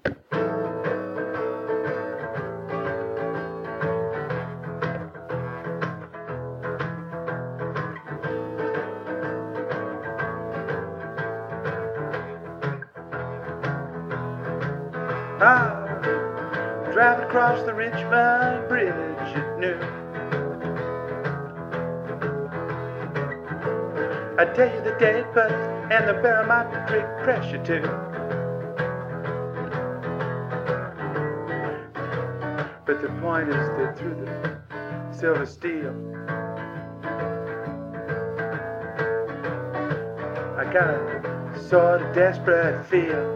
Driving across the Richmond Bridge at noon. I tell you the date, but and the barometric pressure too. But the point is that through the silver steel, I got a sort of desperate feel.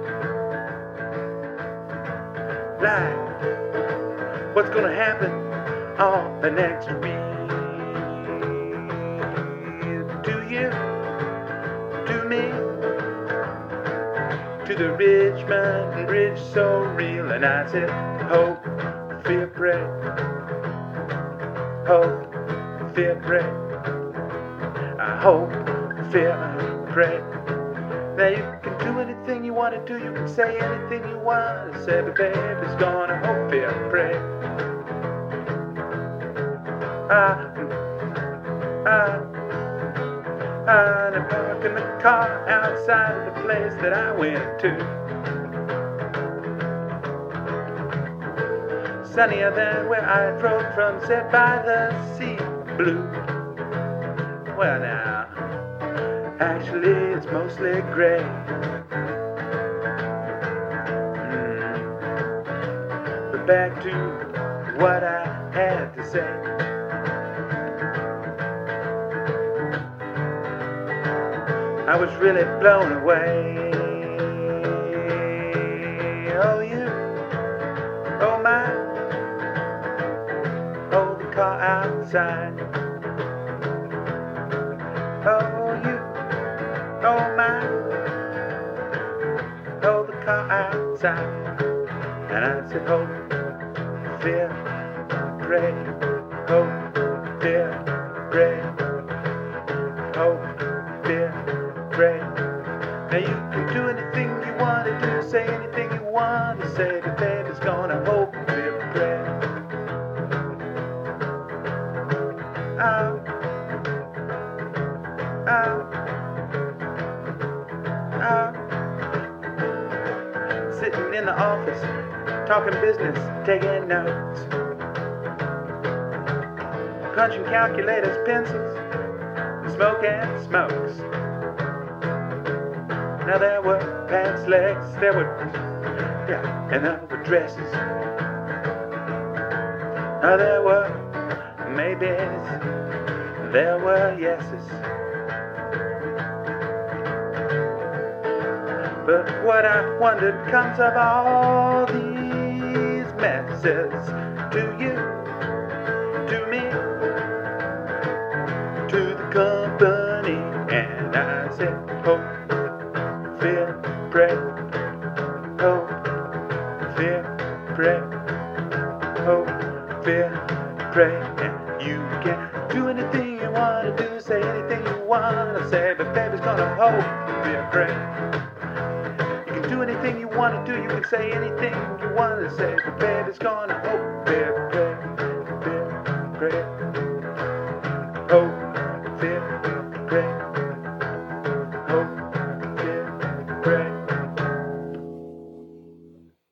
Like what's gonna happen on the next week? To you, to me, to the Richmond Bridge so real. And I said, hope, fear, pray. Hope, fear, pray. I hope, fear, pray. Now you can do anything you want to do, you can say anything you want to say, but baby's gonna hope, fear, pray. I'm parking the car outside of the place that I went to. Sunnier than where I drove from, set by the sea blue. Well now, actually it's mostly gray. But back to what I had to say. I was really blown away. Oh you, oh my, oh the car outside. Oh you, oh my, oh the car outside. And I said, hope, fear, pray. Hope, fear, pray. Hope, fear, pray. Now you can do anything you want to do, say anything you want to say, but baby's gonna hope, fear, pray. Sitting in the office, talking business, taking notes, punching calculators, pencils, and smoking smokes. Now there were pants legs, there were, and there were dresses. Now there were maybes, there were yeses. But what I wondered comes of all these messes. To you, to me, to the company. And I said, hope, fear, pray. Hope, fear, pray. Hope, fear, pray. And you can do anything you want to do, say anything you want to say, but baby's gonna hope, fear, pray. Do anything you want to do, you can say anything you want to say, but baby's gonna hope, pray, pray, pray, pray.